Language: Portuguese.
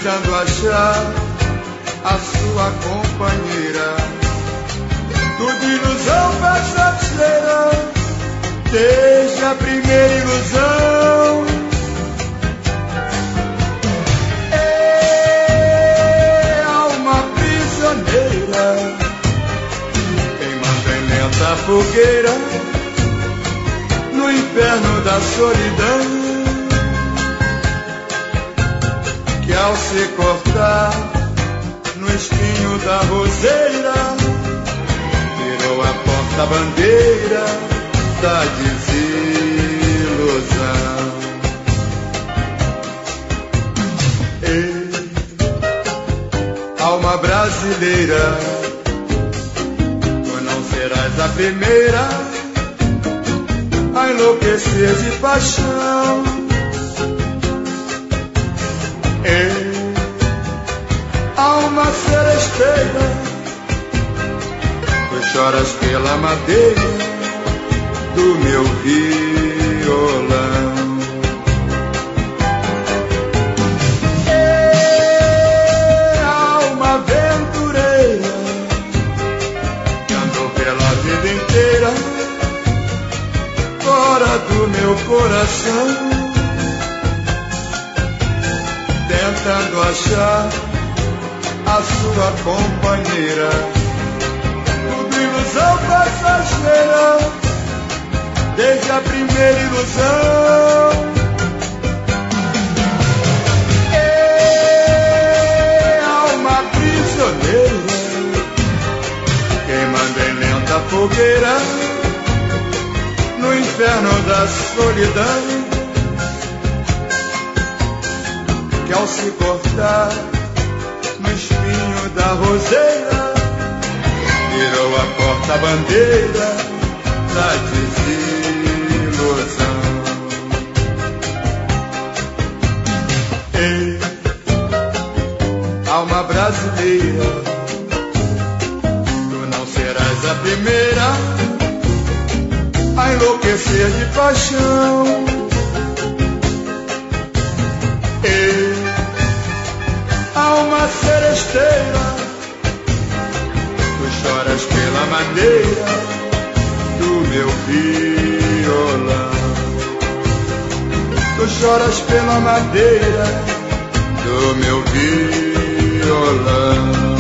tentando achar a sua companheira. Tudo ilusão passageira, desde a primeira ilusão. É alma prisioneira, queimando em lenta fogueira, no inferno da solidão, que ao se cortar no espinho da roseira, virou a porta-bandeira da desilusão. Ei, alma brasileira, tu não serás a primeira a enlouquecer de paixão. Ei, alma seresteira, tu choras pela madeira do meu violão. Ei, alma aventureira, que andou pela vida inteira fora do meu coração, tentando achar a sua companheira. Tudo ilusão passageira, desde a primeira ilusão. É alma prisioneira, queimando em lenta fogueira, no inferno da solidão, que ao se cortar no espinho da roseira, virou a porta-bandeira da desilusão. Ei, alma brasileira, tu não serás a primeira a enlouquecer de paixão. Ei, alma seresteira, tu choras pela madeira do meu violão. Tu choras pela madeira do meu violão.